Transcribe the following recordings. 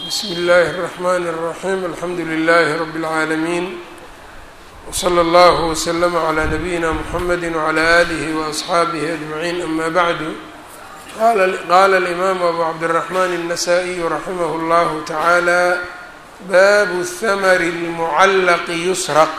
بsم الlh الرحmn الرحيم الحمdu للh رب العاalمين وصلى الله وسلم على نبيinا محمد وعلى آله وأصحاaبه أجمعين أmا bعd qال الإmام أbو cبدالرحمن النسائي رحimه الله تعالى bab الثmر المعلq يsرq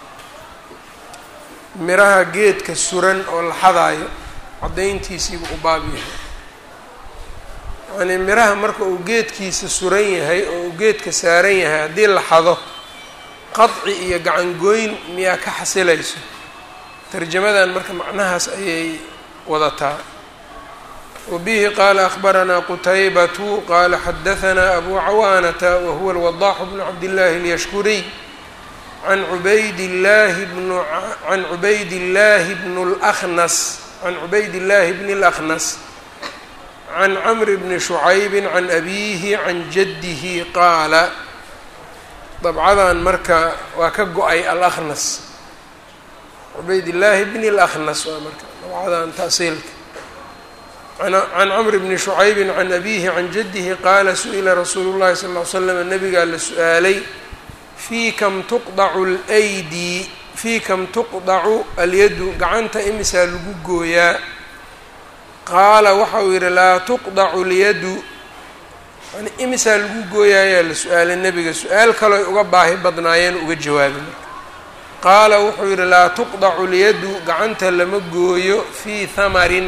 miraha geedka suran oo la xadaayo cadayntiisiiba u baab yahay yani miraha marka uu geedkiisa suran yahay oo uu geedka saaran yahay haddii la xado qadci iyo gacangoyn miyaa ka xasilayso tarjamadan marka macnahaas ayay wadataa wabihi qaala akhbaranaa qutaybatu qaala xadahanaa abu cawaanata wahuwa alwadaax bnu cabdillaahi اlyashkuriy can cubaydillaahi bni اlأkhnas can cmr bni shucayb can abiihi can jaddihi qaala dabcadan marka waa ka go-ay alأkhnas cubaydillaahi bni اlأkhnas waa marka dabcadan tasiilka can cmr bni shucayb can abiihi can jaddihi qaala su-ila rasuulu llahi sal ll ly slam nabigaa la su-aalay fii kam tuqdacu alyadu gacanta imisaa lagu gooyaa qaala waxa uu yidhi laa tuqdacu lyadu yani imisaa lagu gooyaayaa la su-aalay nebiga su-aal kalooy uga baahi badnaayeen uga jawaabi marka qaala wuxuu yidhi laa tuqdacu lyadu gacanta lama gooyo fii hamarin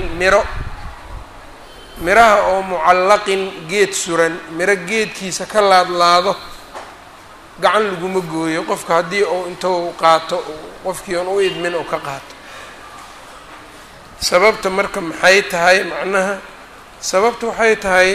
miraha oo mucallaqin geed suran miro geedkiisa ka laadlaado gacan laguma gooyo qofka haddii uu intuu qaato qofkii on u idmin oo ka qaato sababta marka maxay tahay macnaha sababta waxay tahay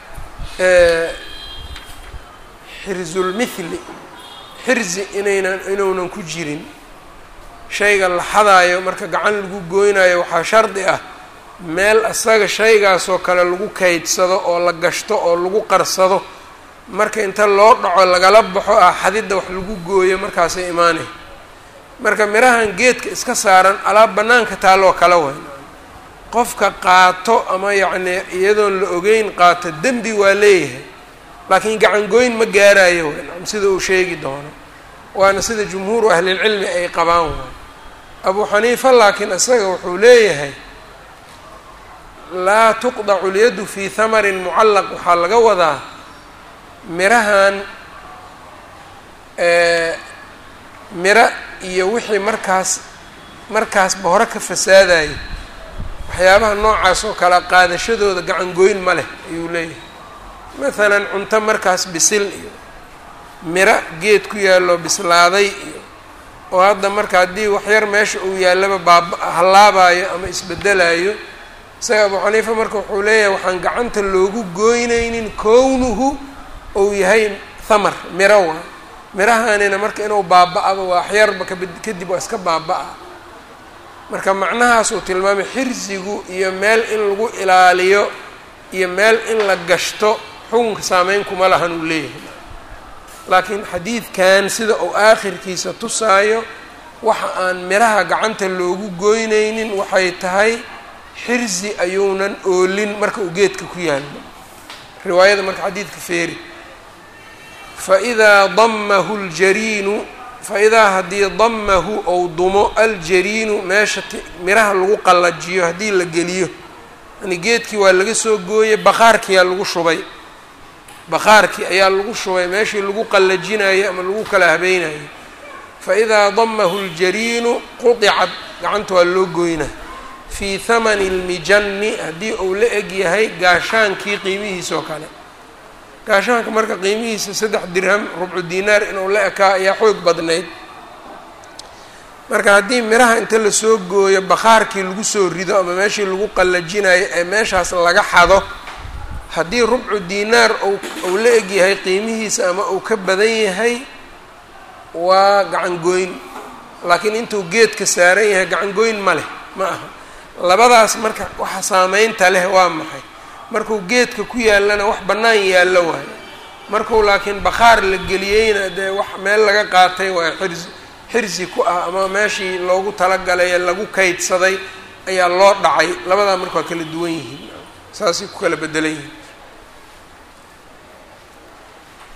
xirzulmithli xirzi inuunan ku jirin shayga la xadaayo marka gacan lagu gooynayo waxaa shardi ah meel asaga shaygaasoo kale lagu kaydsado oo la gashto oo lagu qarsado marka inta loo dhaco lagala baxo ah xadidda wax lagu gooyo markaasay imaanay marka mirahan geedka iska saaran alaab bannaanka taaloo kala way qofka qaato ama yacnii iyadoon la ogeyn qaato dembi waa leeyahay laakiin gacangoyn ma gaarayo sida uu sheegi doono waana sida jumhuuru ahlilcilmi ay qabaan waay abuu xaniifa laakiin isaga wuxuu leeyahay laa tuqdacu lyadu fii hamarin mucallaq waxaa laga wadaa mirahan miro iyo wixii markaasba hore ka fasaadayo waxyaabaha noocaas oo kale qaadashadooda gacangoyn ma leh ayuu leeyahay maalan cunto markaas bisil iyo miro geed ku yaallo bislaaday iyo oo hadda marka haddii waxyar meesha uu yaallaba hallaabayo ama isbedelayo isaga abuu xaniifa marka wuxuu leeyahay waxaan gacanta loogu gooynaynin kownuhu ou yahay thamar miro waa mirahanina marka inuu baaba-aba waa waxyarba kadib waa iska baaba-a marka macnahaasuu tilmaamay xirsigu iyo meel in lagu ilaaliyo iyo meel in la gashto xukunka saameyn kuma lahan uu leeyahay laakiin xadiidkan sida uu aakhirkiisa tusaayo waxa aan miraha gacanta loogu gooynaynin waxay tahay xirsi ayuunan oolin marka uu geedka ku yaallo riwaayada marka xadiidka feeri faidaa damahu ljariinu faidaa haddii damahu ou dumo aljariinu meesha miraha lagu qallajiyo haddii la geliyo yani geedkii waa laga soo gooyey bakhaarkiyaa lagu shubay bakhaarkii ayaa lagu shubay meeshii lagu qallajinayo ama lagu kala habeynayo faidaa damahu ljariinu qudicat gacanta waa loo gooynaa fii hamani lmijanni haddii uu la eg yahay gaashaankii qiimihiisoo kale gaashaanka marka qiimihiisa 3 dirham rubcu dinaar inuu la ekaa ayaa xoog badnayd marka haddii miraha inta lasoo gooyo bakhaarkii lagu soo rido ama meeshii lagu qallajinayo ee meeshaas laga xado haddii rubcu dinaar uu la eg yahay qiimihiisa ama uu ka badan yahay waa gacangoyn laakiin intuu geedka saaran yahay gacangoyn ma leh ma aha labadaas marka waxa saameynta leh waa maxay markuu geedka ku yaallana wax bannaan yaallo waayo markuu laakiin bakhaar la geliyeyna dee wax meel laga qaatay waa xirsi ku ah ama meeshii loogu talagalay ee lagu kaydsaday ayaa loo dhacay labadaa marka waa kala duwan yihiin saasay ku kala bedelan yihiin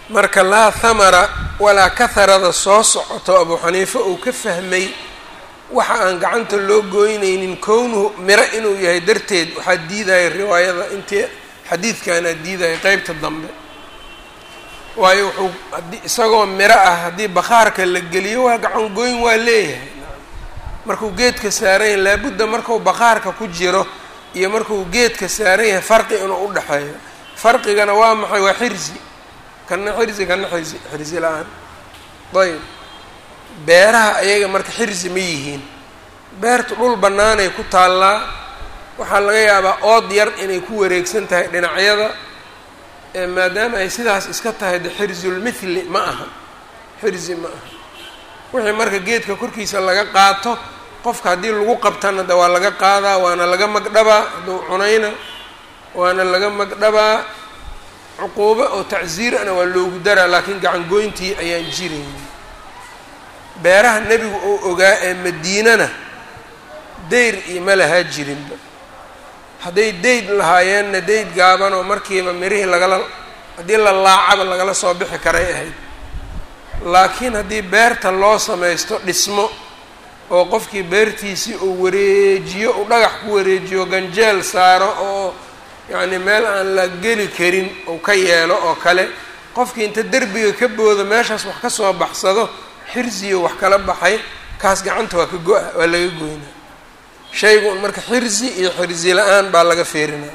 marka laa thamara walaa kaharada soo socoto abu xaniife uu ka fahmay waxa aan gacanta loo gooynaynin kownuhu miro inuu yahay darteed waxaa diidaya riwaayada intii xadiidkaana diidaya qeybta dambe, waayo wuxuu isagoo miro ah haddii bakhaarka la geliyo waa gacan gooyn waa leeyahay. markuu geedka saaran yahay laabudda markuu bakhaarka ku jiro iyo markuu geedka saaran yahay farqi inuu u dhexeeyo. farqigana waa maxay? waa xirsi, kana xirsi kana xirsi la-aan. ayb beeraha ayaga marka xirsi ma yihiin, beertu dhul bannaanay ku taallaa, waxaa laga yaabaa ood yar inay ku wareegsan tahay dhinacyada, maadaama ay sidaas iska tahay de xirsulmithli ma aha, xirsi ma aha. wixii marka geedka korkiisa laga qaato qofka haddii lagu qabtana de waa laga qaadaa, waana laga magdhabaa, hadduu cunayna waana laga magdhabaa, cuquubo oo tacsiirana waa loogu daraa, laakiin gacan goyntii ayaan jirayn. beeraha nebigu oo ogaa ee madiinana deyr iyo ma lahaa jirinba, hadday deyd lahaayeenna deyd gaaban oo markiiba mirihii haddii la laacaba lagala soo bixi karay ahayd. laakiin haddii beerta loo samaysto dhismo oo qofkii beertiisii uu wareejiyo, uu dhagax ku wareejiyo, ganjeel saaro oo yacni meel aan la geli karin uu ka yeelo oo kale, qofkii inta derbiga ka boodo meeshaas wax ka soo baxsado xirsiyo wax kala baxay, kaas gacanta waa ka go-a, waa laga goynaa. shaygu un marka xirsi iyo xirsi la-aan baa laga feerinaa.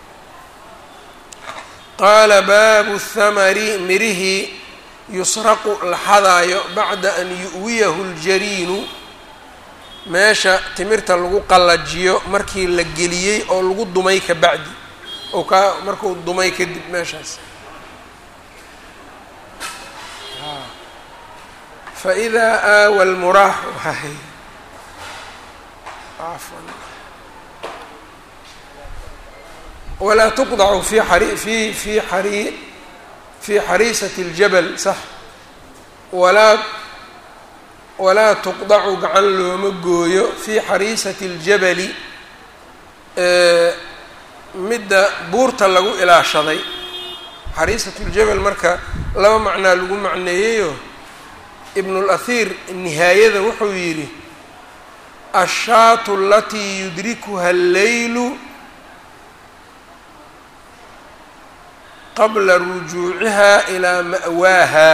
qaala baabu thamari mirihii yusraqu la xadaayo bacda an yu'wiyahu ljariinu, meesha timirta lagu qallajiyo markii la geliyey oo lagu dumay ka bacdi, oo markuu dumay kadib meeshaas. faidaa aawa lmuraaxu walaa tuqdacu fi xariisati اljabal sax walaa tuqdacu gacan looma gooyo fii xariisati اljabali, midda buurta lagu ilaashaday. xariisat اljabal marka laba macnaa lagu macneeyeyo, ibn اlأhiir nihaayada wuxuu yidhi ashaatu alatii yudrikuha اlleylu qabla rujuuciha ilaa ma'waaha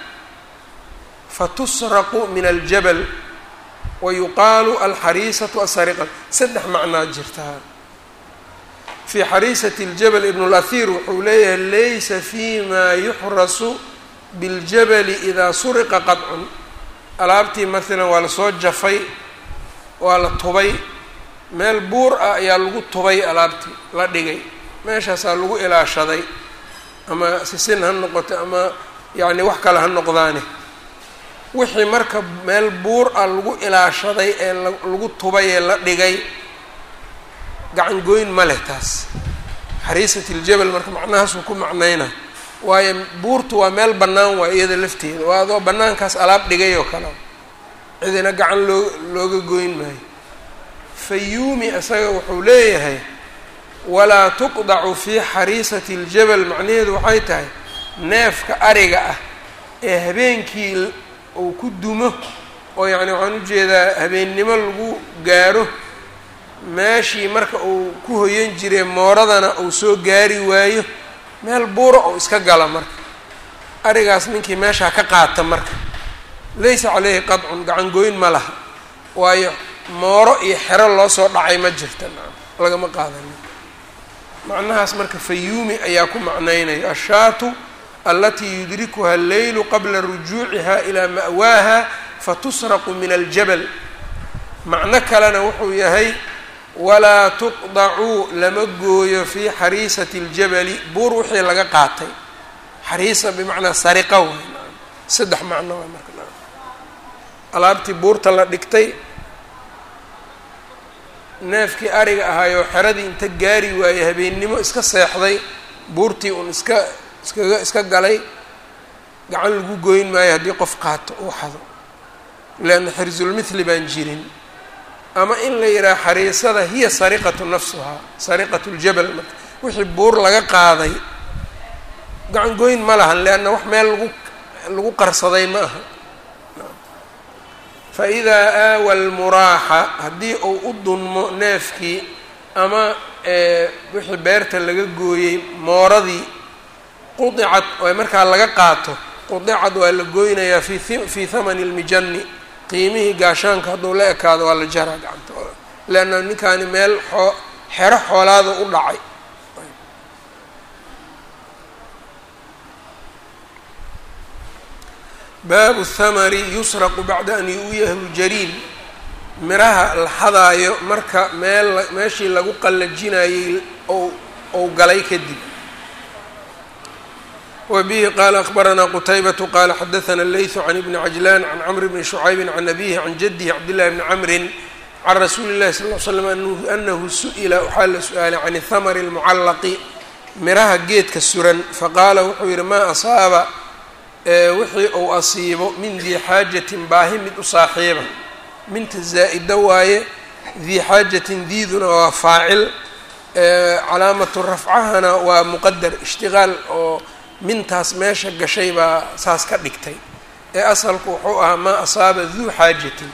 fatusraqu min aljabal wayuqaalu alxariisatu asariqa. saddex macnaa jirtaa. fii xariisati اljabal ibn اlأhiir wuxuu leeyahay laysa fima yuxrasu biاljabali idaa suriqa qadcun. alaabtii maalan waa lasoo jafay, waa la tubay, meel buur ah ayaa lagu tubay, alaabtii la dhigay, meeshaasaa lagu ilaashaday, ama sisin ha noqoto ama yacni wax kale ha noqdaane. wixii marka meel buur ah lagu ilaashaday ee lagu tubay ee la dhigay, gacan goyn ma leh taas. xariisat iljabal marka macnahaasuu ku macnayna, waayo buurtu waa meel bannaan waa iyada lafteeda, waa adoo bannaankaas alaab dhigay oo kale, cidina gacan looga goyn maayo. fayuumi isaga wuxuu leeyahay walaa tuqdacu fii xariisati اljabal, macnaheedu waxay tahay neefka ariga ah ee habeenkii uu ku dumo, oo yacni waxaan ujeedaa habeennimo lagu gaaro meeshii marka uu ku hoyan jiray mooradana uu soo gaari waayo, meel buura oo iska gala marka arigaas ninkii meeshaa ka qaata marka laysa caleyhi qadcun, gacan goyn ma laha, waayo mooro iyo xero loo soo dhacay ma jirta, lagama qaadanin. macnahaas marka fayuumi ayaa ku macnaynaya ashaatu alatii yudrikuha alleylu qabla rujuuciha ilaa ma'waaha fatusraqu min aljabal. macno kalena wuxuu yahay walaa tuqdacuu lama gooyo fii xariisati اljabali, buur wixii laga qaatay. xariisa bimacnaa sariqa way. saddex macno waa marka alaabtii buurta la dhigtay, neefkii ariga ahaayoo xeradii inta gaari waayey habeennimo iska seexday, buurtii un iska galay, gacan lagu goyn maayo haddii qof qaato uu xado, leanna xirsulmithli baan jirin. ama in la yidhaha xariisada hiya sariqatu nafsuhaa, sariqatu ljabal. marka wixii buur laga qaaday gacangoyn ma lahan leanna wax meel lagu qarsaday ma aha. fa idaa aawa almuraaxa haddii uu u dunmo neefkii ama wixii beerta laga gooyey mooradii qudicad oo markaa laga qaato qudicad waa la gooynayaa fii thamani اlmijani qiimihii gaashaanka hadduu la ekaado waa la jaraa gacanta leanna ninkaani meel xero xoolaada u dhacay. baabu الthamari yusraqu bacda an yu'yahu ljariin miraha la xadaayo marka meeshii lagu qallajinayey ou galay kadib. wbihi qala akbaranaa qutaybatu qala xadaثna اleyثu can ibni cajlan can cmr bni shucaybi can abihi can jadihi cabdillahi bni camrin can rasuuli اllahi sal ll slam anahu su'ila waxaa la su-aalay can اthamri اlmucallaqi miraha geedka suran faqaala wuxuu yihi maa asaaba wixii uu asiibo min dii xaajatin baahi mid u saaxiiba minta zaa'ida waaye dii xaajatin diiduna waa faacil calaamatu rafcahana waa muqadar ishtiqaal oo mintaas meesha gashay baa saas ka dhigtay ee asalku wuxuu ahaa maa asaaba duu xaajatin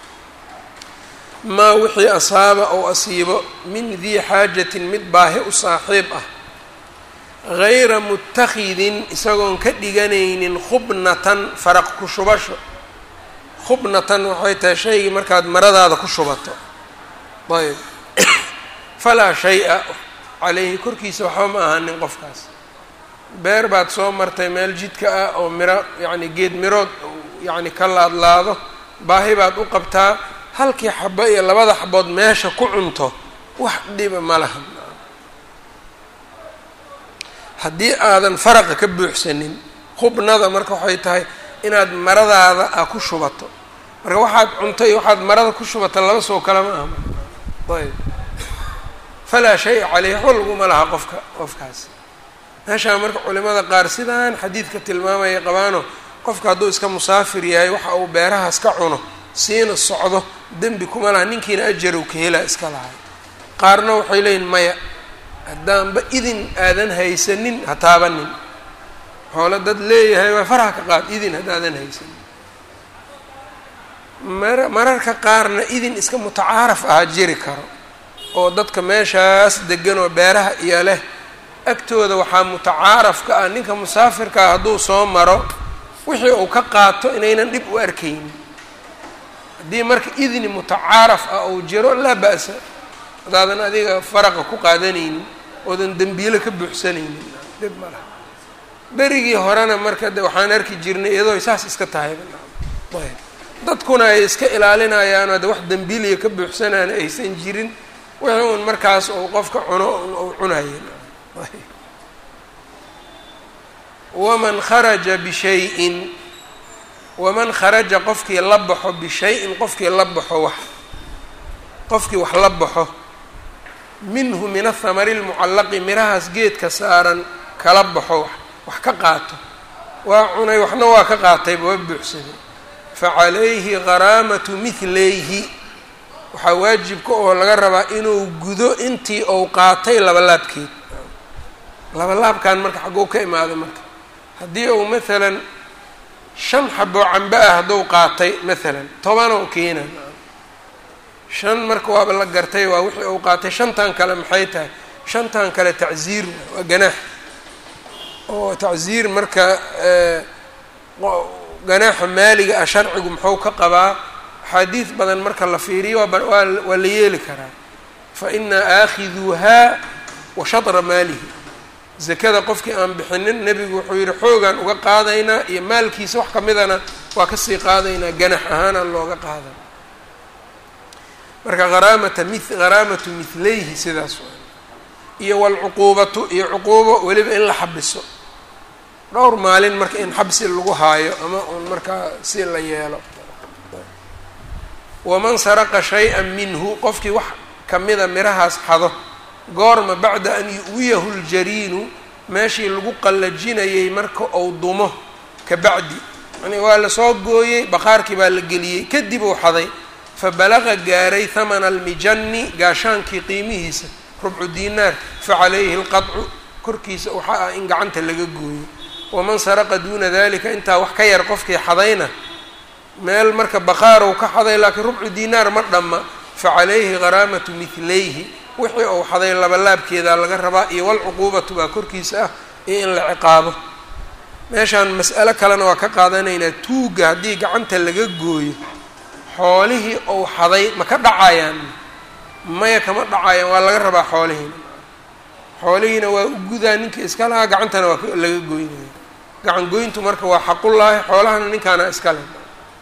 maa wixii asaaba ou asiibo min dii xaajatin mid baahi u saaxiib ah gayra muttakhidin isagoon ka dhiganaynin khubnatan faraq ku shubasho. khubnatan waxay tahay shaygii markaad maradaada ku shubato ayb falaa shay-a calayhi korkiisa waxba ma ahanin qofkaas. beer baad soo martay meel jidka ah oo miro yacni geed mirood yacni ka laadlaado baahi baad u qabtaa halkii xabo iyo labada xabood meesha ku cunto wax dhiba ma laha haddii aadan faraqa ka buuxsanin. khubnada marka waxay tahay inaad maradaada ku shubato marka waxaad cuntay waxaad marada ku shubata laba soo kale ma aha ayb falaa shay-a caleyh waxba laguma laha qofkaas. meeshaa marka culimada qaar sidaan xadiidka tilmaamaya qabaano qofka hadduu iska musaafir yahay waxa uu beerahaas ka cuno siina socdo dembi kuma laha ninkiina ajarow ka helaa iska lahay. qaarna waxay leeyihin maya haddaanba idin aadan haysanin ha taabanin xoolo dad leeyahay waa faraha ka qaad idin haddaadan haysanin. mararka qaarna idin iska mutacaaraf aha jiri karo oo dadka meeshaas degan oo beeraha iyo leh agtooda waxaa mutacaaraf ka ah ninka musaafirkaa hadduu soo maro wixii uu ka qaato inaynan dhib u arkaynin. haddii marka idni mutacaaraf ah uu jiro laa ba'sa haddaadan adiga faraqa ku qaadanaynin oodan dembiilo ka buuxsanaynin dhib ma laha. berigii horena marka de waxaan arki jirnay iyadoo saas iska tahay dadkuna ay iska ilaalinayaano de wax dembiiliya ka buuxsanaana aysan jirin wixii un markaas uu qofka cuno uu cunayen. waman kharaja bishayin waman kharaja qofkii la baxo bishay-in qofkii la baxo qofkii wax la baxo minhu min athamari lmucallaqi mirahaas geedka saaran kala baxo wax ka qaato waa cunay waxna waa ka qaatayba waa buuxsaday facalayhi garaamatu mihlayhi waxaa waajibka oo laga rabaa inuu gudo intii uu qaatay labalaabkeed. labalaabkan marka xagguu ka imaada marka haddii uu maalan 5 xabo cambe ah hadduu qaatay maalan 10 oo keena 5 marka waaba la gartay waa wixii uu qaatay 5tan kale maxay tahay 5tan kale tacziir waa ganaax oo tacziir marka ganaaxa maaliga ah sharcigu muxuu ka qabaa xadiid badan marka la fiiriyo waa la yeeli karaa. fa inaa aakhiduuhaa wa shatra maalihi zakada qofkii aan bixinin nebigu wuxuu yihi xoogaan uga qaadaynaa iyo maalkiisa wax ka midana waa kasii qaadaynaa ganax ahaana looga qaada. marka haraamatu mihlayhi sidaas iyo walcuquubatu iyo cuquubo weliba in la xabiso dhowr maalin marka in xabsi lagu haayo ama un markaa si la yeelo. waman saraqa shay-an minhu qofkii wax kamida mirahaas xado goorma bacda an yu'wiyahu ljariinu meeshii lagu qallajinayay marka uu dumo ka bacdi yani waa lasoo gooyey baqaarkii baa la geliyey kadib uu xaday fabalaqa gaaray hamana almijani gaashaankii qiimihiisa rubcu dinaar facalayhi lqadcu korkiisa waxaa ah in gacanta laga gooyo. waman saraqa duuna dalika intaa wax ka yar qofkii xadayna meel marka baqaarow ka xaday laakiin rubcu dinaar ma dhamma facalayhi gharaamatu midlayhi wixii uu xaday labalaabkeeda laga rabaa iyo walcuquubatu baa korkiisa ah iyo in la ciqaabo. meeshaan mas'alo kalena waa ka qaadanaynaa tuugga haddii gacanta laga gooyo xoolihii ou xaday ma ka dhacayaan? maya kama dhacayaan, waa laga rabaa xoolihiina waa u gudaa ninkii iska lahaa, gacantana waa laga goynaya. gacan goyntu marka waa xaqullaahi, xoolahana ninkaana iska leh.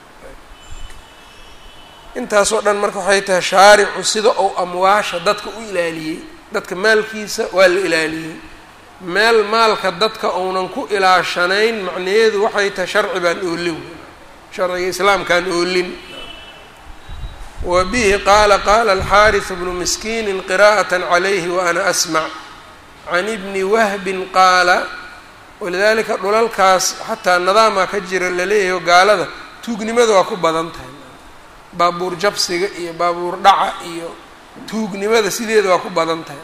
intaasoo dhan marka waxay tahay shaaricu sida ou amwaasha dadka u ilaaliyey, dadka maalkiisa waa la ilaaliyey. meel maalka dadka ounan ku ilaashanayn macnaheedu waxay tahay sharci baan oolin, sharciga islaamkaan oolin. wa bihi qaala alxaariث bnu miskiini qira'aة عalayhi waana asmac can ibni wahbin qaala walidaalika dhulalkaas xataa nadaamaa ka jira laleeyahay gaalada tuugnimada waa ku badan tahay. baabuur jabsiga iyo baabuur dhaca iyo tuugnimada sideeda waa ku badan tahay.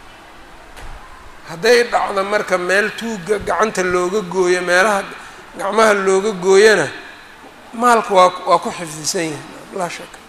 hadday dhacdo marka meel tuugga gacanta looga gooyo, meelaha gacmaha looga gooyana maalka waa ku xifdisan yahay laa shaka.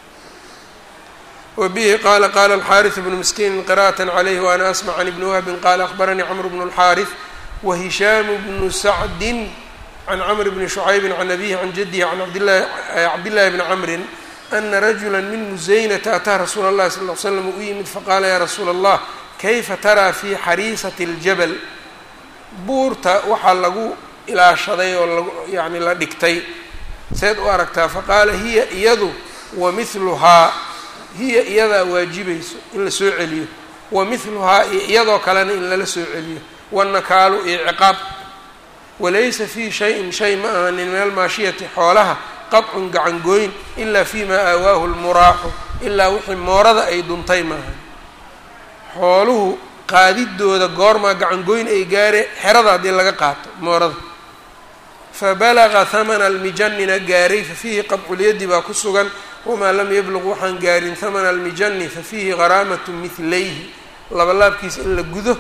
وبه qال الحارث بن مسكين قراءة عليه وأنا أسمع عن ابن وهب قال أخبرني عمرو بن الحارث وهشام بن سعد عن عمرو بن شعيب عن أبيه عن جده عن عبد الله بن عمرو أن رجلا من مزينة أتى رسول الله صلى الله عليه وسلم u yimid faqاla ya رsuul الله kayfa tarىa في xariisaة الجبل buurta waxaa lagu ilaashaday oo yani la dhigtay seed u aragtaa? faqaala hiya iyadu wamثluhaa hiya iyadaa waajibayso in la soo celiyo, wamithluhaa iyo iyadoo kalena in lala soo celiyo, wanakaalu iyo ciqaab. walaysa fii shayin shay ma ahanin min almaashiyati xoolaha qadcun gacangooyn ilaa fiimaa aawaahu lmuraaxu ilaa wixii moorada ay duntay maahan. xooluhu qaadidooda goormaa gacangooyn ay gaareen xerada haddii laga qaato moorada. fabalaga hamana almijanina gaaray fafiihi qadculyadi baa ku sugan, wamaa lam yabluq waxaan gaarin hamana almijani fafiihi gharaamatu midlayhi labalaabkiisa in la gudo,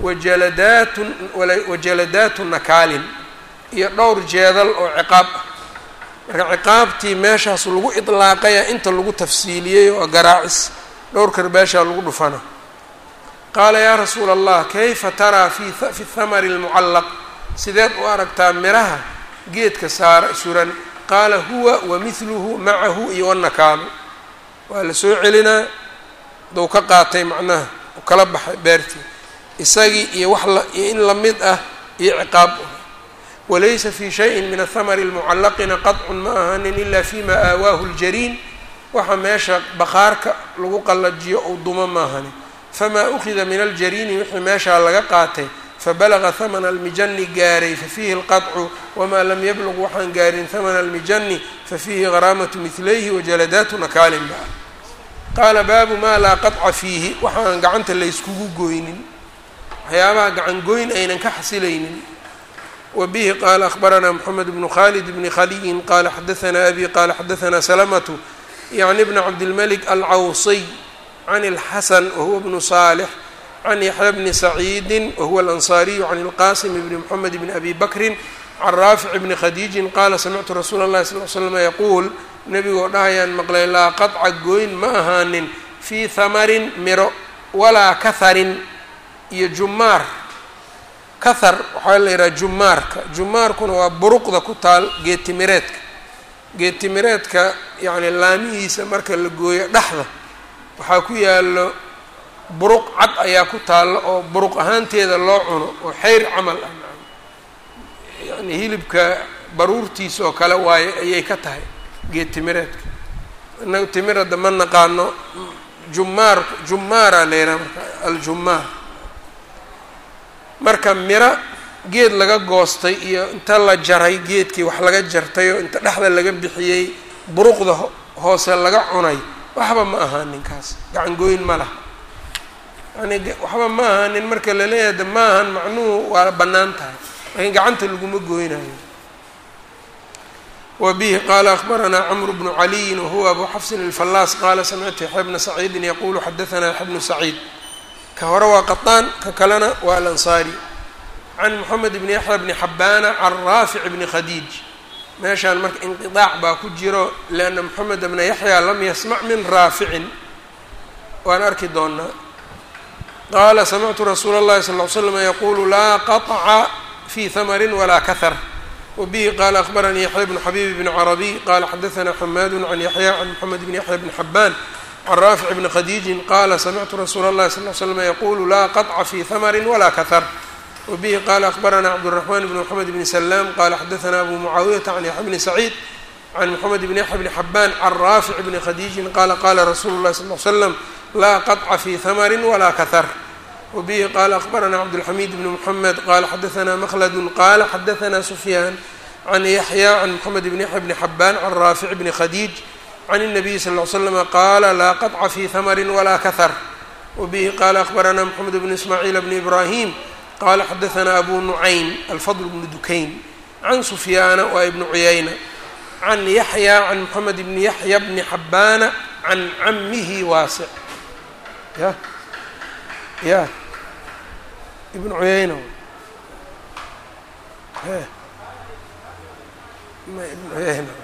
wajaladaatu nakaalin iyo dhowr jeedal oo ciqaab ah. marka ciqaabtii meeshaas lagu idlaaqaya inta lagu tafsiiliyey oo garaacis dhowr karbaashaa lagu dhufana. qaala yaa rasuula allah kayfa taraa fi thamari lmucallaq sideed u aragtaa miraha geedka suran? qaala huwa wamithluhu macahu iyo wanakaalu waa la soo celinaa dou ka qaatay macnaha u kala baxay beertii isagii iyo iyo in lamid ah iyo ciqaab. walaysa fii shayin min athamari lmucallaqina qadcun ma ahanin ilaa fima aawaahu ljariin waxa meesha bakhaarka lagu qallajiyo ou duma ma ahanin. famaa ukida min aljariini wixii meeshaa laga qaatay fabalaga hamana almijani gaaray fafiihi اlqadcu, wamaa lam yabluq waxaan gaarin hamana almijani fafiihi gharaamatu midlayhi wajaladaatu nakaalin ba. qaala baabu maa laa qaطca fiihi waxaan gacanta layskugu goynin, waxyaabaha gacan goyn aynan ka xasilaynin. wa bihi qaala akhbaranaa moxamed bnu khalid bni khaliyin qaala xadaanaa abi qaala xadaanaa salamatu yacni bna cabdilmalik alcawsiy can اlxasan wahuwa bnu saalix can yaxya bni saciidi wahuwa alansaariyu can اlqasim bni moxamed bni abi bakrin can raafic bni khadiijin qaala samictu rasuula اllahi sal l slm yaquul nebigoo dhahayaan maqlay laa qaطca gooyn ma ahaanin fii hamarin miro walaa kaharin iyo jumaar. kahar waxaa la yidhaha jumaarka, jumaarkuna waa buruqda ku taal geedtimireedka. geedtimireedka yacni laamihiisa marka la gooyo dhexda waxaa ku yaalo buruq cad ayaa ku taalla oo buruq ahaanteeda loo cuno oo xeyr camal ah, yani hilibka baruurtiisa oo kale waaye ayay ka tahay geed timireedka. inaga timirada ma naqaano, jumaara la yidhaha marka aljumaar. marka miro geed laga goostay iyo inta la jaray geedkii wax laga jartay oo inta dhexda laga bixiyey buruqda hoose laga cunay waxba ma ahaa ninkaas gacan gooyn ma laha. yani waxba ma ahanin marka la leeyahay ma ahan macnuhu waa bannaan tahay laakiin gacanta laguma gooynayo. وبه qال أخبرنا cمرو بن علي وهو أبو xفص الفلاس qال سمعت يحيى بن سعيد يقول xdثنا يحيى بن سعيد ka hore waa qaطاn ka kalena waa الأنصاري can moxamed bni yaxya bni xabbaana can raafic bni khadiij. meeshaan marka inqiطaac baa ku jiro lianna moxamed bna yaxya lam yasmac min raaficin, waan arki doonaa. qaala samictu rasuula اllahi sal ll ly slam yaqulu laa qaطca fi hamari walaa kahar. wbihi qaala akbaranii yaxya bnu xabiib bni carabiy qaala xadaثna xamaadu can yaxya can moxamed bni yaxya bni xabbaan can raafic bni khadiijin qaala samictu rasuula اllahi sal ly slam yaqulu laa qaطca fi hamari walaa kahar. wbihi qaala akbarana cabdالraxmaan bn moxamed bni salaam qaala xadaثna abu mucaawiyata can yaxya bni saciid can moxamed bni yaxya bni xabbaan can raafic bni khadiijin qaala qaala rasuulu اllahi sal ly slam laa qaطca fi hamari walaa kahar. wbihi qaala akbarana cabdالxamiid bn moxamed qaala xadaثna mklad qaala xadaثna sufyaan can yaxya can moxamed bni yaxya bni xabbaan can raafic bni khadiij can الnabiy sal ly slm qaala laa qaطca fi hamari walaa kahar. wbihi qaala akbarana moxamed bn ismaaciil bni ibrahim qaala xadaثna abu nucaym alfadl bnu dukayn can sufyaana wa ibnu cuyayna can yaxya can moxamed bni yaxya bni xabbaana can camihi waasic. ya ibnu cuyayna ma ibnu cuyayna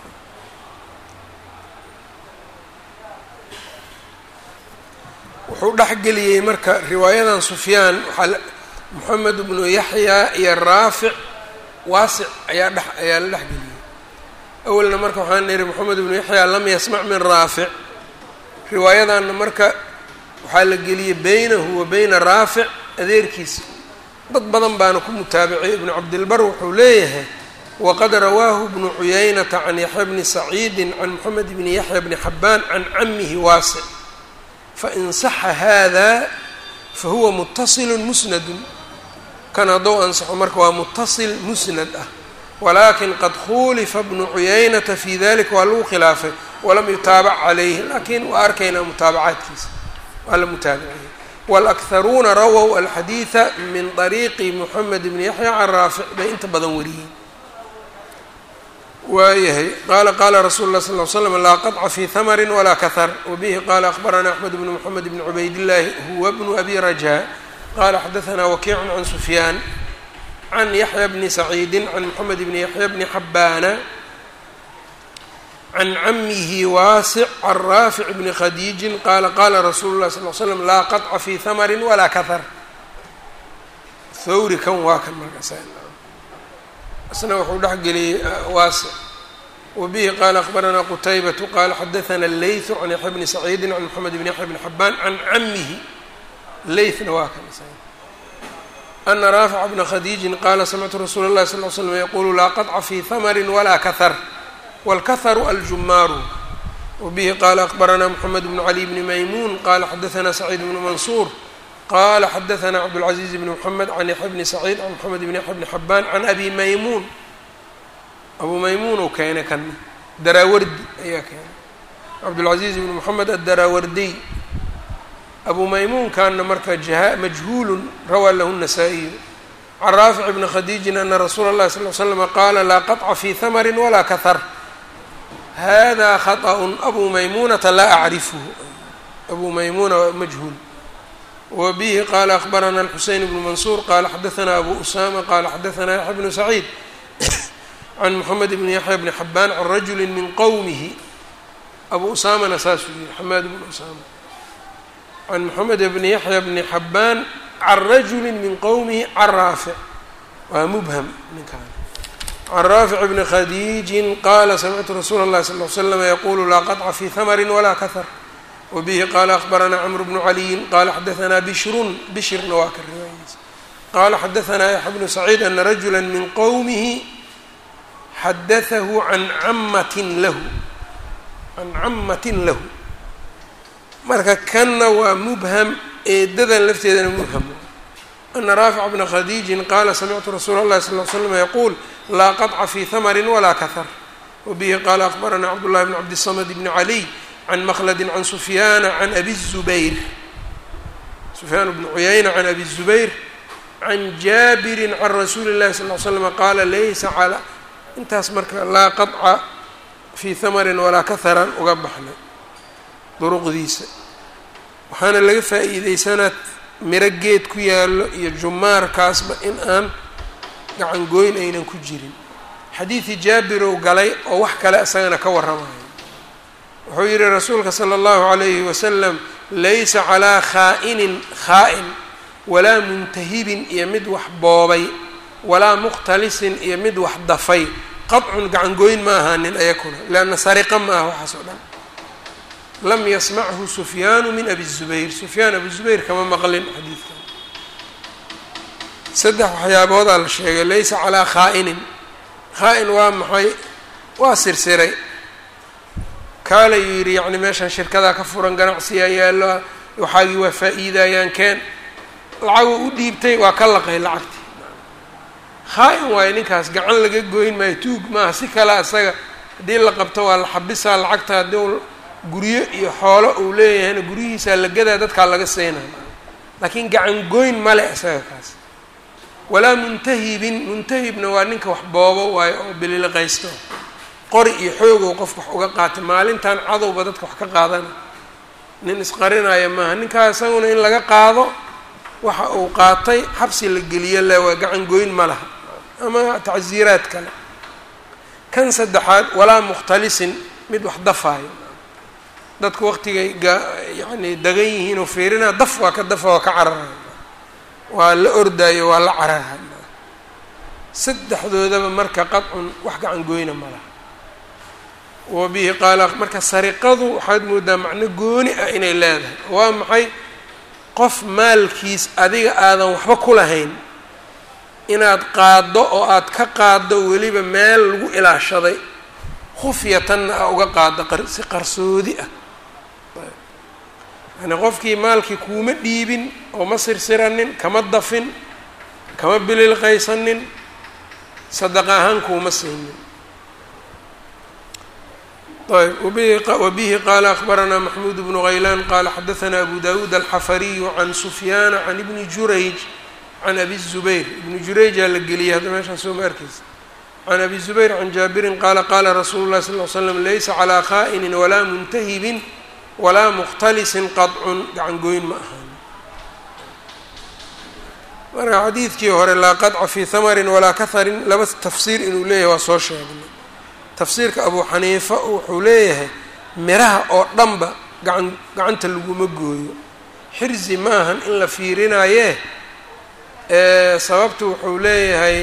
wuxuu dhexgeliyey marka riwaayadan sufyaan waxaa moxamed bnu yaxya iyo raafic waasic ayaa la dhexgeliyey. awalna marka waxaan niri moxamed bnu yaxya lam yasmac min raafic. riwaayadanna marka waxaa la geliyey beynahu wa beyna raafic adeerkiisa. dad badan baana ku mutaabicay. ibnu cabdilbar wuxuu leeyahay waqad rawaahu bnu cuyaynata can yaxya bni saciidin can moxamed bni yaxya bni xabbaan can camihi waasic fain saxa hada fahuwa mutaصil musnadu. kan haddou ansaxo marka waa mutaصil musnad ah. walakin qad khulifa bnu cuyaynata fi dalika waa lagu khilaafay walam yutaabac calayhi, lakin waa arkaynaa mutaabacaadkiisa waa la mutaabiciyey. wاlأkharuuna rawow alxadiiثa min طariiqi moxamed bni yaxya can raafic bay inta badan wariyeen. waayahay qaala qaala rasuulu lah sal ly slam laa qaطca fi hamari walaa kahar. wbihi qaala akbarana axmed bnu moxamed bni cubaydillaahi huwa bnu abi rajaa qaala xadaثna wakiicu can sufyaan can yaxya bni saciidi can moxamed bni yaxya bni xabbaana can camihi waasic can raafic bni khadiijin qaala qaala rasuulu lah sal ly slam laa qaطca fi hamari walaa kahar. thawri kan waa kan markaas isna wuxuu dhexgeliyey waasic. wbihi qaala akbarana qutaybatu qaala xadaثna leyثu can yaxya bni saciidi can moxamed bni yaxya bni xabbaan can camihi leyثna waa kan ana raafica bna khadiijin qaala samictu rasuula اllahi sal ly slm yaqulu laa qaطca fi hamari walaa kahar. wاlkaharu aljumaaru. wbihi qaala akbarana moxamed bnu cali bni maymuun qaala xadaثna saciid bnu mansuur qaala xadaثna cabdالcaزiiz bni moxamed can yaxya bni saciid can moxamed bni yaxya bni xabbaan can abi maymuun. abu maymuun uu keenay kan daraawardi ayaa keenay cabdالcaزiiz bni moxamed adaraawardiy. abu maymuunkaana marka majhuulun rawaa lahu النasaaئiyu can raafic bni khadiijin ana rasuula اllahi sal ly slm qaala laa qaطca fi hamari walaa kahar. hada khaطأ abu maymuunata laa acrifhu. abu maymuuna majhuul. wbihi qaala akbarana alxuseyn bnu mansuur qaala xadaثna abu usama qaala xadaثna yaxya bnu saciid can moxamed bni yaxya bni xabbaan can rajuli min qowmihi. abu usamana saasuu yihi xamaad bnu usama can moxamed bni yaxya bni xabbaan can rajuli min qowmihi can raafic waa mubham ninkaan can raafic bni khadiijin qaala samictu rasuula اllahi sal ly slm yaqulu laa qaطca fi hamari walaa kahar. wbihi qaala akbarana cmr bnu caliyin qaala xadaثna bishrun bishirna waa ka riwaayadiisa qaala xadaثna yaxya bnu saciid ana rajula min qowmihi xadaثahu can camatin lahu. marka kanna waa mubham eedadan lafteedana mubham. ana raafic bna khadiijin qaala samictu rasuula اllahi sal ly slm yaquul laa qaطca fi hamari walaa kahar. wbihi qaala akbarana cabdullahi bn cabdiلsamd bni caliy can mkldi can sufyaana can abi الzubayr sufyaan bnu cuyayna can abi الzubayr can jaabiri can rasuuli اllahi sal ly slm qaala laysa calaa intaas marka laa qaطca fii hamarin walaa kaharan uga baxnay duruqdiisa waxaana laga faa'iideysanaa miro geed ku yaallo iyo jumaarkaasba in aan gacan gooyn aynan ku jirin. xadiidii jaabirow galay oo wax kale isagana ka warramayo wuxuu yihi rasuulka sala allahu calayhi wasalam laysa calaa khaa'inin khaa'in walaa muntahibin iyo mid wax boobay walaa mukhtalisin iyo mid wax dafay qadcun gacan gooyn ma ahaanin ayakuna leanna sariqa ma aha waxaas oo dhan. lam yasmachu sufyaanu min abi zubayr, sufyaan abu zubayr kama maqlin xadiidkan. saddex waxyaaboodaa la sheegay laysa calaa khaa'inin. khaa-in waa maxay? waa sirsiray kaalayuu yidhi yacni meeshan shirkadaa ka furan ganacsiyaa yaallo waxaagii waa faa-iidayaan keen lacaguu u dhiibtay waa ka laqay lacagtii. khaa-in waayo ninkaas gacan laga goyn maayo, tuug maaha, si kale asaga haddii la qabto waa la xabisaa lacagta. haddii guryo iyo xoolo uu leeyahayna guryihiisaa la gadaa dadkaa laga siinaya, laakiin gacan goyn male isaga kaas. walaa muntahibin, muntahibna waa ninka wax boobo waayo oo bililiqaysto, qori iyo xoogow qofka wax uga qaatay, maalintan cadowba dadka wax ka qaadana, nin isqarinaya maaha. ninkaa isaguna in laga qaado waxa uu qaatay xabsi la geliyo le waa gacan goyn ma laha, ama tacsiiraad kale. kan saddexaad walaa mukhtalisin, mid wax dafaayo, dadku waqtigay yacni dagan yihiin oo fiirinaa daf waa ka dafa waa ka cararaya, waa la ordaayo waa la cararaya. saddexdoodaba marka qadcun wax gacan goyna ma laha. wabihi qaala marka sariqadu waxaad moodaa macno gooni ah inay leedahay. waa maxay? qof maalkiis adiga aadan waxba ku lahayn inaad qaaddo oo aad ka qaaddo weliba meel lagu ilaashaday khufyatanna a uga qaaddo si qarsoodi ah. yani qofkii maalkii kuuma dhiibin oo ma sirsiranin, kama dafin, kama bililqaysanin, sadaqa ahaan kuuma siinin. ayb wabihi qaala akhbaranaa maxmuud bnu haylaan qaala xadaanaa abu dawuud alxafariyu can sufyaana can ibni jurayj can abi zubayr. ibni jurayjaa la geliyay hadda meeshaan soo ma arkaysa. can abi zubayr can jaabirin qaala qaala rasuulu llahi sal l slam laysa calaa khaa'inin walaa muntahibin walaa mukhtalisin qadcun gacan goyn ma ahaan. marka xadiidkii hore laa qadca fii hamarin walaa kaharin laba tafsiir inuu leeyahay waa soo sheegnay. tafsiirka abu xaniifa wuxuu leeyahay miraha oo dhanba gacanta laguma gooyo, xirsi ma ahan in la fiirinayee sababtu wuxuu leeyahay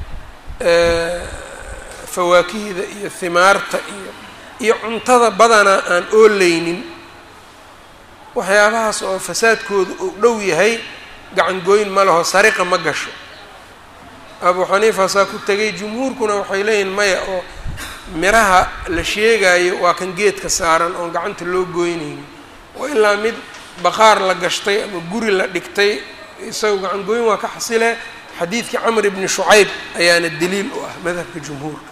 fawaakihda iyo himaarta iyo cuntada badanaa aan ooleynin waxyaabahaas oo fasaadkooda uu dhow yahay gacan goyn ma laho, sariqa ma gasho. abu xaniifa saa ku tegay, jumhuurkuna waxay leeyihin maya, oo miraha la sheegayo waa kan geedka saaran oon gacanta loo goynaynin, oo ilaa mid baqaar la gashtay ama guri la dhigtay isaga gacan goyn waa ka xasile. xadiidkii camr ibni shucayb ayaana daliil u ah madhabka jumhuurka.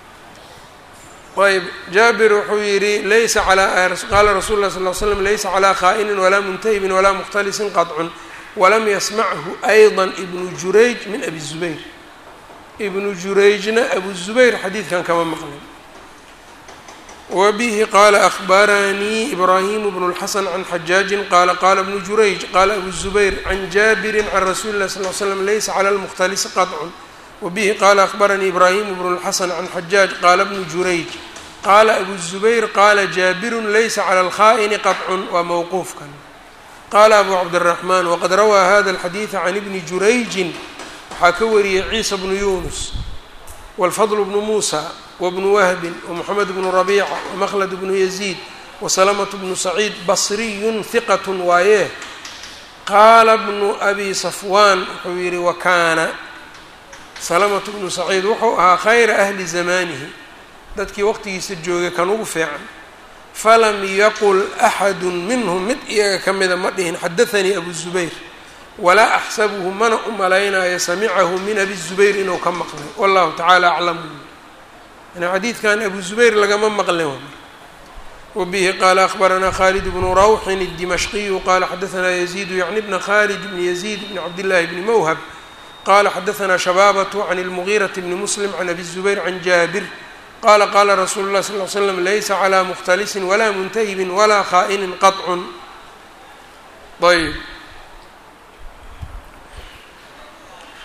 ayb jaabir wuxuu yidhi laysa qaala rasul lah sal l slam laysa calaa khaa'inin walaa muntahibin walaa mukhtalisin qadcun walam yasmachu ayضa ibnu jurayj min abi zubayr. ibnu jurayjna abu zubayr xadiidkan kama maqlin. wabihi qaala akhbaranii ibraahimu bnu اlxasan can xajaajin qaala qaala bnu jurayj qaala abu zubayr can jaabirin can rasuuli lah sal l slam laysa cala lmukhtalisi qadcun. wabihi qaala akhbaranii ibraahimu bnu اlxasan can xajaaj qaala bnu jurayj qaala abu zubayr qaala jaabirun laysa cala alkhaa'ini qadcun. waa mowquufkan. qaala abu cabdiraxmaan waqad rawaa hada alxadiida can ibni jurayjin, waxaa ka wariyey ciisa bnu yunus wاlfadl bnu muusa wbnu wahbin wmoxamed bnu rabiica wamklad bnu yaziid wasalamatu bnu saciid basriyun hiqat waaye. qaala bnu abi safwaan wuxuu yihi wakaana salamatu bnu saciid wuxuu ahaa khayra ahli zamanihi, dadkii waqtigiisa joogay kan ugu fiican. falam yaqul axadu minhum mid iyaga ka mida ma dhihin xadaanii abu zubayr, walaa axsabuhu mana u malaynayo samicahu min abi zubayr inuu ka maqlay, wallahu tacaala aclamu. yani xadiidkan abu zubayr lagama maqlin. wabihi qaala akhbaranaa khalid bnu rawxin الdimashqiyu qaala xadaanaa yaziidu yacni bna khalid bni yaziid bni cabdillahi bni mawhab qaala xadaanaa shabaabatu can اlmugiirati bni muslim can abi zubayr can jaabir qaala qaala rasuulu اlah sal l slam laysa calaa mukhtalisin walaa muntahibin walaa khaa'inin qadcun. ayb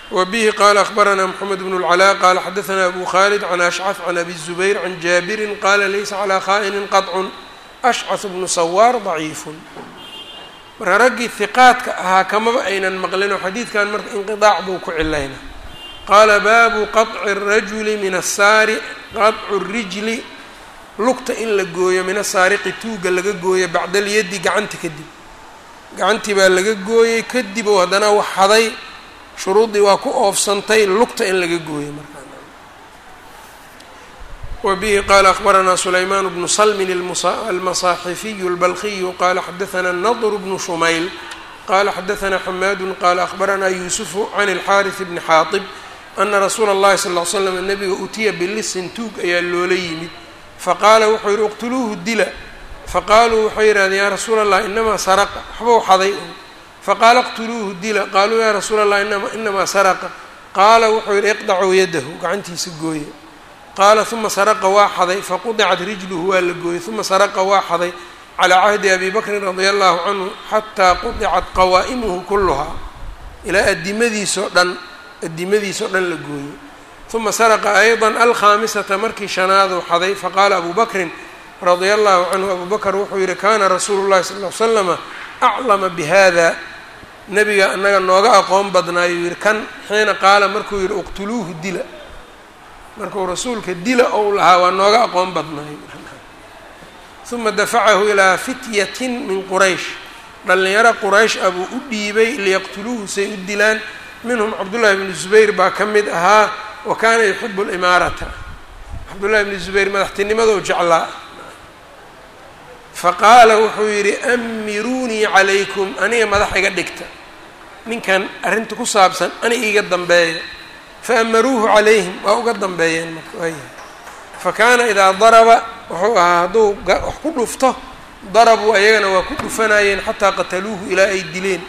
وبه qال أخبرنا محمد بن العلاء qال xdثna أbو khالد عن أشcث عن أbي الزبير عن جابر qال laysa عlى khائن qطع أشcث بن sawاr ضعيif marka raggii ثiqاadka ahaa kamaba aynan maqlino xadiidkan marka انqطاac buu ku cilayna qaala baabu qaطci الrajuli min الsaariq qaطcu الrijli lugta in la gooyo min asaariqi tuuga laga gooyo bacda alyadi gacanta kadib gacantii baa laga gooyey kadib oo haddana wax haday shuruudii waa ku oofsantay lugta in laga gooyo markaa وبه qال أخبرنا سليمان بن صلم المصاحفي البلخي قال xدثنا النضر بن شميل قال xدثنا حماد قال أخبرنا يوسف عن الحارث بن xاaطب أنa رsuuل الlahi صلى اه علي سلم نبga utiya bilisin tuug ayaa loola yimid faqaala wuxuu yihi اqتluuhu dila faqaaluu waxay yihahdeen ya rasuula الlah inamaa sarqa waxbau xaday faqaala اqتluuhu dila qaaluu ya rasuula الlah inamaa sarqa qaala wuxuu yihi iqdacuu yadahu gacantiisa gooye qaala ثuma sarqa waa xaday faqudicat rijluhu waa la gooyey ثuma sarqa waa xaday calىa cahdi abi bakrin radia allahu canhu xataa qudicat qawaa'imuhu kuluhaa ilaa adimadiisoo dhan la gooyey ثuma sarqa ayضا alkhaamisata markii shanaaduu xaday faqaala abu bakrin radia allahu canhu abu bakr wuxuu yihi kana rasuulu الlahi sal ll ly slama aclama bihada nabiga anaga nooga aqoon badnaayuu yihi kan xiina qaala markuu yihi اqtuluuhu dila markuu rasuulka dila ou lahaa waa nooga aqoon badnaayo ثuma dafacahu ilaa fityatin min quraysh dhalinyaro quraysh abuu u dhiibay liyaqtuluuhu say u dilaan minhum cabdullahi bni zubayr baa ka mid ahaa wa kaana yuxibu limaarata cabdullahi bni zubayr madaxtinimadou jeclaa faqaala wuxuu yidhi amiruunii calaykum aniga madax iga dhigta ninkan arrinta ku saabsan aniga iga dambeeya faamaruuhu calayhim waa uga dambeeyeen marka waayahay fakaana idaa daraba wuxuu ahaa hadduu wax ku dhufto darabuu ayagana waa ku dhufanayeen xataa qataluuhu ilaa ay dileen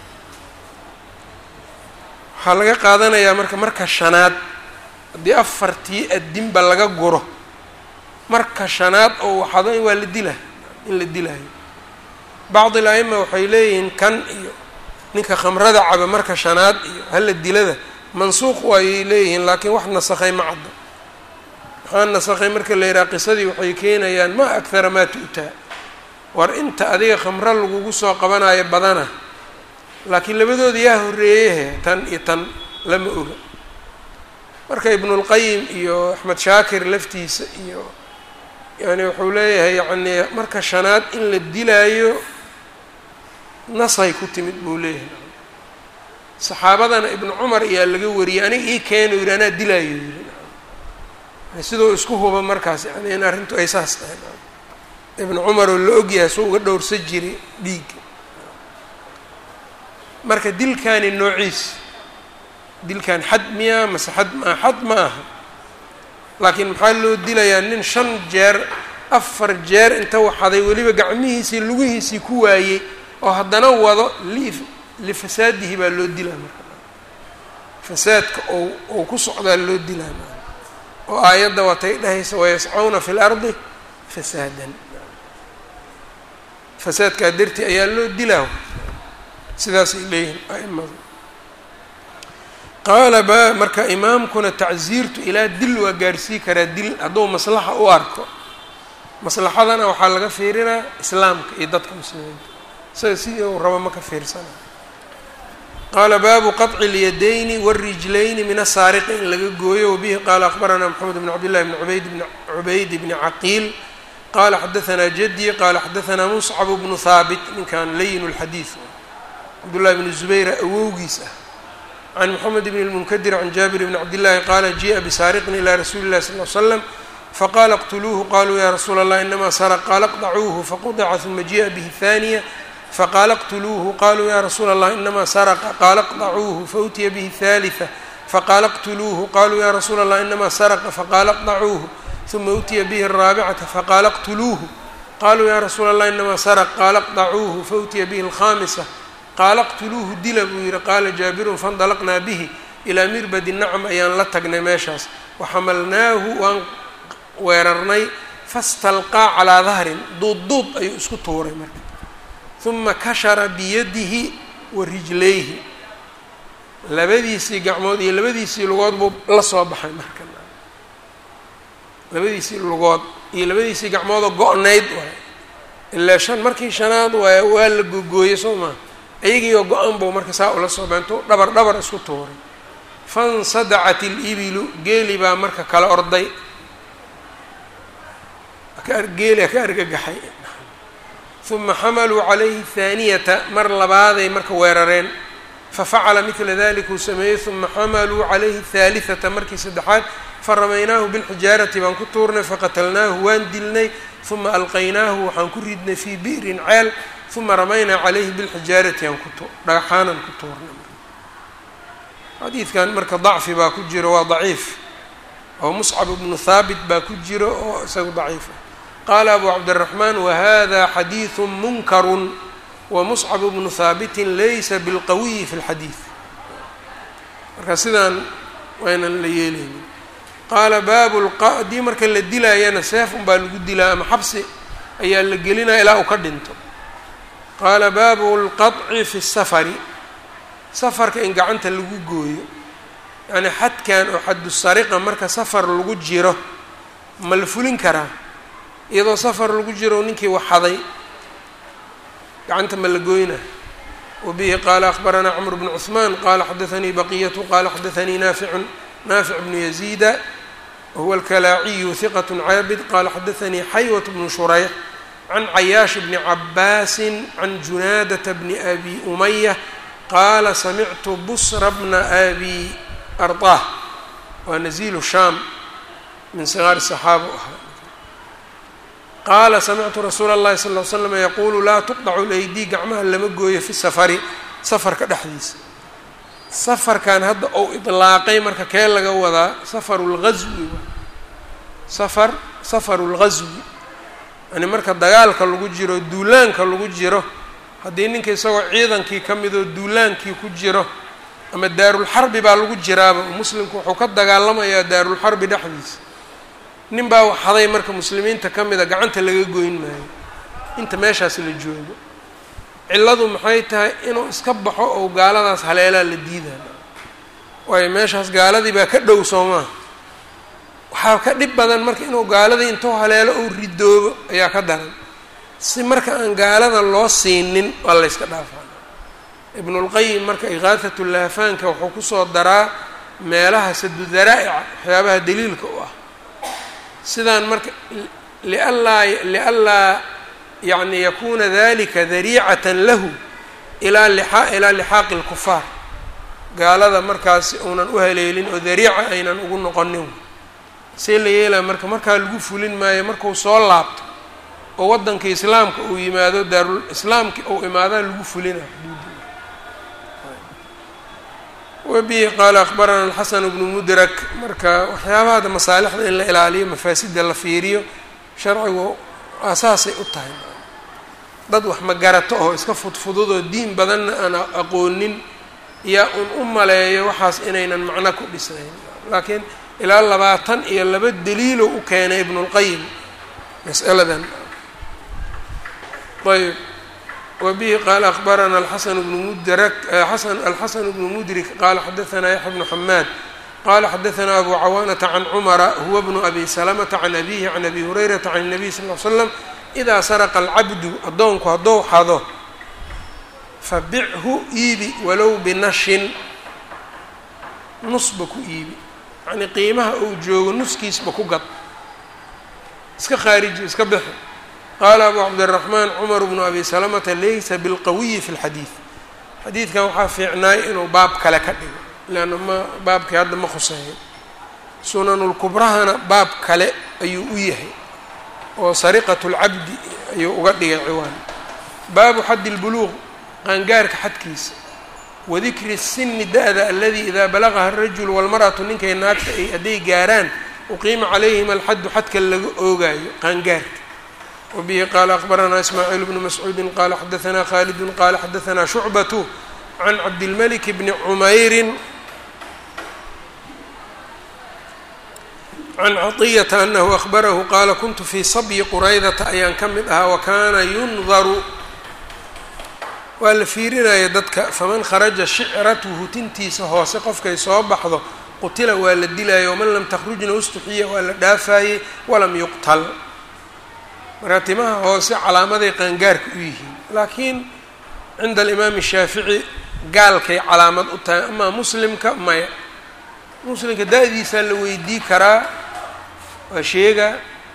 waxaa laga qaadanayaa marka shanaad haddii afartii addinba laga guro marka shanaad oo waxado waa la dila in la dilaayo bacdi al-a'ima waxay leeyihiin kan iyo ninka khamrada caba marka shanaad iyo hala dilada mansuuq waayay leeyihiin laakiin wax nasakhay ma caddo maxaa nasakhay marka la yidhaha qisadii waxay keenayaan ma akthara maa tu'taa war inta adiga khamro lagugu soo qabanayo badana laakiin labadooda yaa horreeyehe tan iyo tan lama oga marka ibnulqayim iyo axmed shaakir laftiisa iyo yani wuxuu leeyahay yacni marka shanaad in la dilaayo nasay ku timid buu leeyahay saxaabadana ibnu cumar ayaa laga wariyey aniga ii keeno yidhi anaa dilaayo yidhi sidoo isku huba markaas yani in arrintu ay saas tahay ibnu cumar oo la ogyahay soo uga dhowrsa jiray dhiigga marka dilkani noociis dilkan xad miyaa mase xad ma aha laakiin maxaa loo dilayaa nin 5 jeer 4 jeer inta waxaday weliba gacmihiisii lugihiisii ku waayey oo haddana wado lifasaadihi baa loo dilaa marka fasaadka oo ku socdaa loo dilaa oo aayadda watay dhahaysa wayascawna fi lardi fasaadan fasaadkaa dartii ayaa loo dilaa sidaasay leeyihin a'imadu qaala marka imaamkuna tacsiirtu ilaa dil waa gaarsii karaa dil hadduu maslaxa u arko maslaxadana waxaa laga fiirinaa islaamka iyo dadka muslimiinta isaga sidii uu rabo ma ka fiirsana qaala baabu qaطci اlyadayni wاrijlayni min asaariqi in laga gooyo wabihi qaala akhbaranaa moxamed bn cabdillahi bn cubayd bni caqiil qaala xadaanaa jadي qaala xadaanaa muscab bnu haabit ninkan layin اlxadiid cabdullahi bni zubayra awowgiis ah can moxamed bn اlmunkadir can jaabir bni cabdillahi qaala jiئa bisaariqin ilaa rasuuli اllahi sal ly slam faqaala اqtuluuhu qaluu ya rasuula اllah inamaa sarq qaala اqdacuuhu faqudica ثuma jiئa bihi ثaaniya faqaala اqtuluuhu qaluu ya rasuula اllah inamaa sarqa qaala اqdacuuhu fautiya bihi الثaaliثa faqaala اqtuluuhu qaluu ya rasuula اllah inamaa sarqa faqaala اqdacuuhu ثuma utiya bihi الraabicata faqaala اqtuluuhu qaluu ya rasuula اllah inamaa sarq qaala اqdacuuhu fautiya bihi الkhaamisa qaala اqtuluuhu dila buu yihi qaala jaabirun faاndalaqnaa bihi ilaa mirbadi nacm ayaan la tagnay meeshaas waxamalnaahu waan weerarnay fastalqaa calaa dahrin duudduud ayuu isku tuuray marka uma kashara biyadihi wa rijlayhi labadiisii gacmood iyo labadiisii lugood buu la soo baxay marka labadiisii lugood iyo labadiisii gacmoodoo go-nayd waay ilaa shan markii shanaad waay waa la gogooyey soo maa ayagiioo go-an buu marka saa ula soo beentu dhabar isku tuuray fansadacat ilibilu geeli baa marka kala orday geeli ka argagaxay uma xamaluu calayhi haaniyata mar labaaday marka weerareen fafacala midla dalika uu sameeyey uma xamaluu calayhi haaliثata markii saddexaad faramaynaahu bilxijaarati baan ku tuurnay faqatalnaahu waan dilnay uma alqaynaahu waxaan ku ridnay fii bi'rin ceel uma ramaynaa calayhi bilxijaarati dhagaxaanan ku tuurnay xadiidkan marka dacfi baa ku jiro waa daciif oo muscab bnu haabit baa ku jiro oo isaga daciif ah qaala abu cabdiraxmaan wahada xadiidu munkarun wamuscab bnu haabitin laysa bilqawiyi fi lxadiid marka sidaan waynan la yeelaynin qaala baabu haddii marka la dilaayana seef unbaa lagu dilaa ama xabsi ayaa la gelinaya ilaa uu ka dhinto qaala baabu lqaطci fi safari safarka in gacanta lagu gooyo yacni xadkan oo xaddu sariqa marka safar lagu jiro ma la fulin karaa iyadoo safar lagu jiro ninkii waxaday gacanta ma la gooyna wabihi qaala akhbaranaa cmr bnu cثmaan qaala xadaanii baqiyatu qaala xadaanii naafic bnu yaziida wahuwa alkalaaciyu hiqat caabid qaala xadaanii xaywat bnu shurayx can cayaash bni cabaasin can junaadata bni abi umaya qaala samictu busra bna abi arطah waa nazilu shaam min sigaari saxaaba u ahaa qaala samictu rasuula اllahi sal ll slam yaquulu laa tuqdacu laydi gacmaha lama gooyo fi safari safarka dhexdiisa safarkan hadda ou idlaaqay marka kee laga wadaa safaru lgazwi safaru lgazwi yani marka dagaalka lagu jiro duulaanka lagu jiro haddii ninka isagoo ciidankii ka midoo duulaankii ku jiro ama daarulxarbi baa lagu jiraaba muslimku wuxuu ka dagaalamayaa daarulxarbi dhexdiisa nin baa waxaday marka muslimiinta ka mida gacanta laga goyn maayo inta meeshaas la joogo cilladu maxay tahay inuu iska baxo oo gaaladaas haleelaa la diidaa waayo meeshaas gaaladii baa ka dhow soomaa waxaa ka dhib badan marka inuu gaaladii intuu haleelo ou ridoobo ayaa ka daran si marka aan gaalada loo siinin waa la yska dhaafaa ibnulqayim marka iqaahatu laafaanka wuxuu kusoo daraa meelaha sadu daraa'ica waxyaabaha daliilka u ah sidaan marka lianlaa yani yakuna dalika dariicatan lahu ilaa lixaaqi اlkufaar gaalada markaasi uunan u haleelin oo dariica aynan ugu noqonin see la yeelaa markaa lagu fulin maayo markuu soo laabto oo waddanka islaamka uu yimaado daarul islaamki uu imaadaa lagu fulina wabihi qaala akhbarana alxasan bnu mudrak marka waxyaabahada masaalixda in la ilaaliyo mafaasida la fiiriyo sharcigu aasaasay u tahay dad wax ma garato oo iska fudfududoo diin badanna aan aqoonin yaa u maleeyo waxaas inaynan macno ku dhisnayn laakiin ilaa 22 daliilo u keenay ibnulqayim mas'aladan ayb wabihi qaala akhbarana alxasan bnu mudrik qaala xadaanaa yaxya bnu xamaad qala xadaanaa abu cawaanata can cumara huwa bnu abi salamata can abihi can abi hurayrata can الnabiy sal ll ly slam idaa saraqa alcabdu addoonku haddou xado fabichu iibi walow binashin nusba ku iibi yacnii qiimaha uu joogo nuskiisba ku gad iska khaariji iska bixi qaala abu cabdiraxmaan cumar bnu abi salamata laysa bilqawiyi fi lxadiid xadiidkan waxaa fiicnaay inuu baab kale ka dhigo leanna baabkii hadda ma khuseeyo sunanulkubrahana baab kale ayuu u yahay oo sariqat lcabdi ayuu uga dhigay ciwaan baabu xaddi lbuluuq qaangaarka xadkiisa wadikri sini da-da aladii idaa balagaha arajulu walmar'atu ninkay naagta ay hadday gaaraan uqiima calayhima alxaddu xadka laga oogaayo qaangaarka wabihi qaala akhbaranaa ismaaciil bnu mascuudin qaala xadaanaa khaalidun qaala xadaanaa shucbatu can cabdilmalik bni cumayrin can caطiyata anahu ahbarahu qaala kuntu fii sabyi quraydata ayaan ka mid ahaa wakana yundaru waa la fiirinaya dadka faman kharaja shicratuhu tintiisa hoose qofkay soo baxdo qutila waa la dilaya waman lam takhrujna ustuxiya waa la dhaafayey walam yuqtal marka timaha hoose calaamaday qaangaarka u yihiin laakiin cinda alimaami shaafici gaalkay calaamad u tahay amaa muslimka maya muslimka da-diisaa la weydii karaa waa sheegaa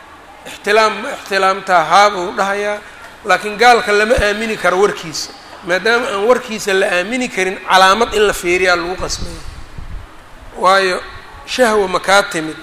ixtilaamta haabuu dhahayaa laakiin gaalka lama aamini karo warkiisa maadaama aan warkiisa la aamini karin calaamad in la fiiriyaa lagu qasbaya waayo shahwa makaa timid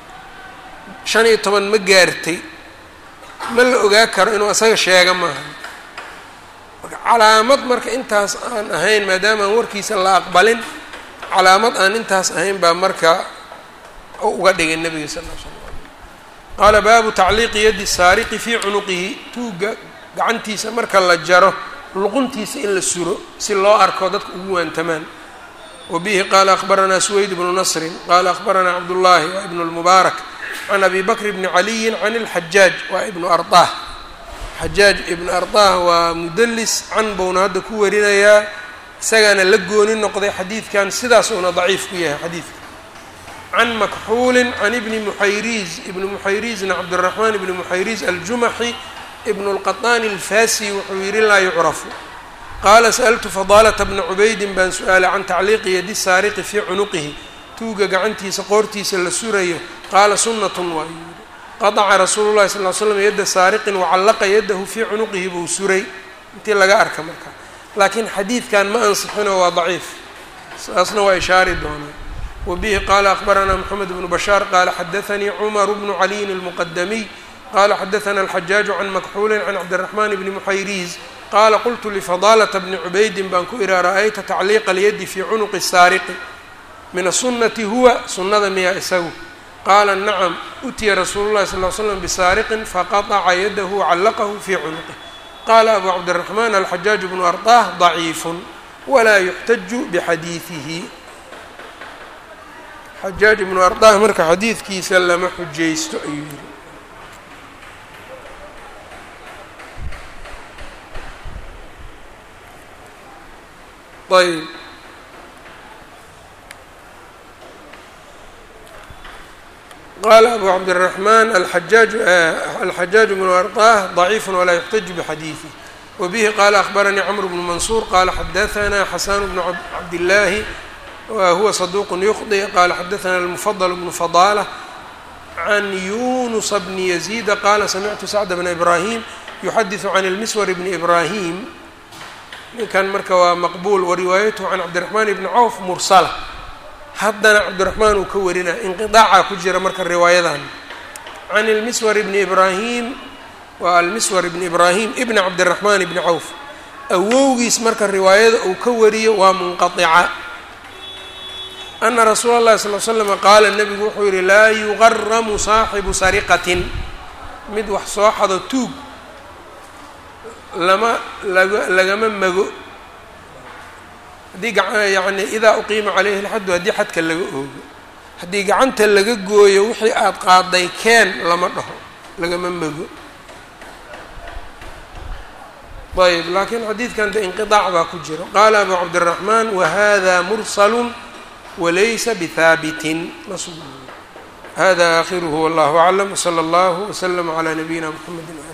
15 ma gaartay ma la ogaa karo inuu asaga sheega maaha marka calaamad marka intaas aan ahayn maadaama aan warkiisa la aqbalin calaamad aan intaas ahayn baa marka uga dhigay nebiga sal lla ly slam qaala baabu tacliiqi yadi saariqi fii cunuqihi tuugga gacantiisa marka la jaro luquntiisa in la suro si loo arko dadka ugu waantamaan wabihi qaala akhbaranaa suwayd bnu nasrin qaala akhbaranaa cabdullaahi wa ibnu lmubaarak can abi bakr bni caliyin can ilxajaaj waa ibnu ardaah xajaaj ibnu ardaah waa mudalis can buuna hadda ku warinayaa isagaana la gooni noqday xadiidkan sidaas uuna daciif ku yahay xadiidka can makxuulin can ibni muxayriiz ibni muxayriizna cabdiraxmaan ibni muxayriiz aljumaxi ibn اlqaطaani alfasi wuxuu yihi laa yucrafu qaala sa'altu fadaalata bna cubaydin baan su-aalay can tacliiqi yadi saariqi fii cunuqihi tuuga gacantiisa qoortiisa la surayo qaala sunnatun waa yidhi qadaca rasuulu llahi sal ly slam yadda saariqin wacallaqa yadahu fii cunuqihi buu suray intii laga arka markaa laakiin xadiidkan ma ansixino waa daciif saasna waa ishaari doonaa wabihi qaala akhbaranaa moxamed bnu bashaar qaala xadaanii cumaru bnu caliyin almuqadamiy qala xadaثna alxajaaju can makxuulin can cabdiraxmaan bni muxayriiz qaala qultu lifadaalata bni cubaydin baan ku ihaa ra'ayta tacliiqa alyadi fii cunuqi saariqi min asunati huwa sunnada miyaa isagu qaala nacam utiya rasuulu llahi sal l slam bisaariqin faqaطca yadahu wacallaqahu fii cunuqih qaala abu cabdiraxmaan alxajaaju bnu ardaah daciifun walaa yuxtaju bixadiidihi xajaaj ibnu ardaah marka xadiidkiisa lama xujaysto ayuu yihi ayb qaala abu cabdiraxmaan alxajaaj bnu ardaah ضaciif walaa yuxtaju bxadiiثi wabihi qaala akhbaranii cmr bnu mansuur qaala xadaثna xasan bnu cabdillaahi wahuwa saduuq yukhdi qaala xadaثna almufadl bnu fadaalة can yunusa bni yaziida qaala samictu sacda bna ibrahim yuxadiثu can اlmiswar bni ibrahim ninkan marka waa maqbuul wariwaayatuhu can cabdiraxmaan ibni cawf mursala haddana cabdiraxmaan uu ka warinaa inqiaaca ku jira marka riwaayadan can ilmiswar ibni ibraahim waa almiswar ibni ibraahim ibni cabdiraxmaan ibni cawf awowgiis marka riwaayada uu ka wariyo waa munqaica ana rasuula اllahi sal l slama qaala nebigu wuxuu yihi laa yugaramu saaxibu sariqatin mid wax soo xado tuug lagama mago haddii yani idaa uqiima calayhi اlxaddu haddii xadka laga oogo haddii gacanta laga gooyo wixii aada qaaday keen lama dhaho lagama mago ayb laakiin xadiidkan de inqiطaac baa ku jiro qaala abu cabdiraxmaan wahada mursalu walaysa bihaabitin hada aakhiruhu wallahu aclam wslى اllahu wslm عlى nabiyina mxamedi